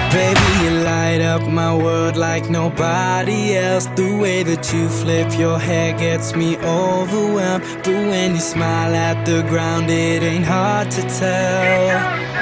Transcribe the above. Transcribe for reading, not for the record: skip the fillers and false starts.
Baby, you light up my world like nobody else. The way that you flip your hair gets me overwhelmed. But when you smile at the ground, it ain't hard to tell.